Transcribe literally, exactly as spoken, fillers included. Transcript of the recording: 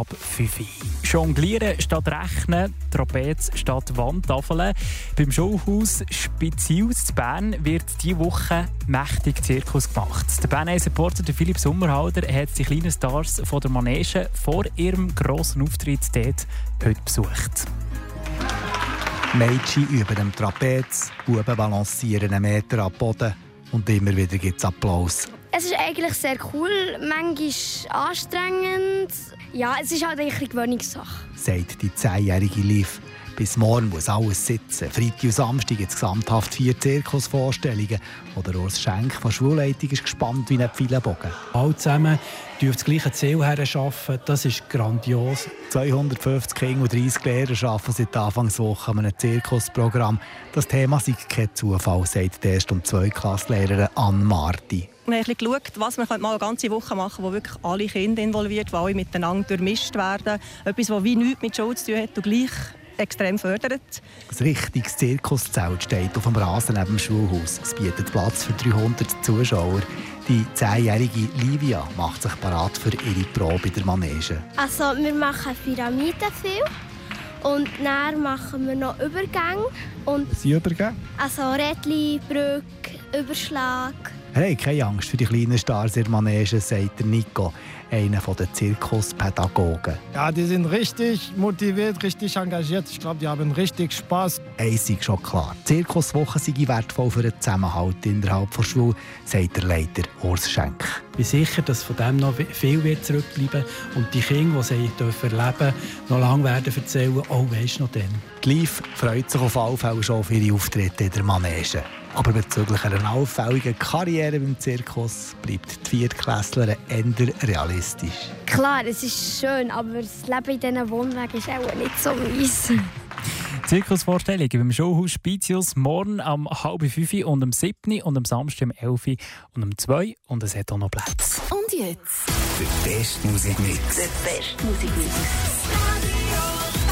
ab fünf Uhr. Jonglieren statt Rechnen, Trapez statt Wandtafeln. Beim Showhaus Spezius in Bern wird diese Woche mächtig Zirkus gemacht. Der Bern-Reporter Philipp Sommerhalder hat die kleinen Stars von der Manege vor ihrem grossen Auftritt dort heute besucht. Mädchen üben am Trapez, Buben balancieren einen Meter am Boden und immer wieder gibt es Applaus. Es ist eigentlich sehr cool, manchmal anstrengend. Ja, es ist halt eigentlich eine Gewöhnungssache, sagt die zehnjährige Liv. Bis morgen muss alles sitzen. Freitag und Samstag gibt es gesamthaft vier Zirkusvorstellungen. Oder Urs Schenk von der Schulleitung ist gespannt wie ein Pfeilenbogen. Alle zusammen auf das gleiche Ziel herarbeiten, das ist grandios. zweihundertfünfzig Kinder und dreissig Lehrer arbeiten seit Anfangswoche an einem Zirkusprogramm. Das Thema sei kein Zufall, sagt die Erst- und Zweitklasslehrerin Anne Marti. Wir haben geschaut, was wir mal eine ganze Woche machen können, wo wirklich alle Kinder involviert, wo alle miteinander durchmischt werden. Etwas, das wie nichts mit Show zu tun hat und gleich extrem fördert. Ein richtiges Zirkuszelt steht auf dem Rasen neben dem Schulhaus. Es bietet Platz für dreihundert Zuschauer. Die zehnjährige Livia macht sich parat für ihre Probe in der Manege. Also wir machen Pyramiden viel und dann machen wir noch Übergänge. Und Sie übergeben? Also Rädchen, Brücke, Überschlag. Hey, keine Angst für die kleinen Stars in der Manege, sagt der Nico, einer der Zirkuspädagogen. Ja, die sind richtig motiviert, richtig engagiert. Ich glaube, die haben richtig Spaß. Eins ist schon klar. Die Zirkuswoche sei wertvoll für den Zusammenhalt innerhalb der Schule, sagt der Leiter Urs Schenk. Ich bin sicher, dass von dem noch viel wird zurückbleiben und die Kinder, die sie dürfen erleben, noch lange werden erzählen, oh, weisst du noch dann. Die Liv freut sich auf alle Fälle schon auf ihre Auftritte in der Manege. Aber bezüglich einer auffälligen Karriere beim Zirkus bleibt die Viertklässlerin eher realistisch. Klar, es ist schön, aber das Leben in diesen Wohnwagen ist auch nicht so mies. Zirkusvorstellungen beim Showhaus Spezius morgen am halb fünf und am siebten und am Samstag um elf und um zwei und es hat auch noch Platz. Und jetzt? Der beste Musikmix. Der beste Musikmix.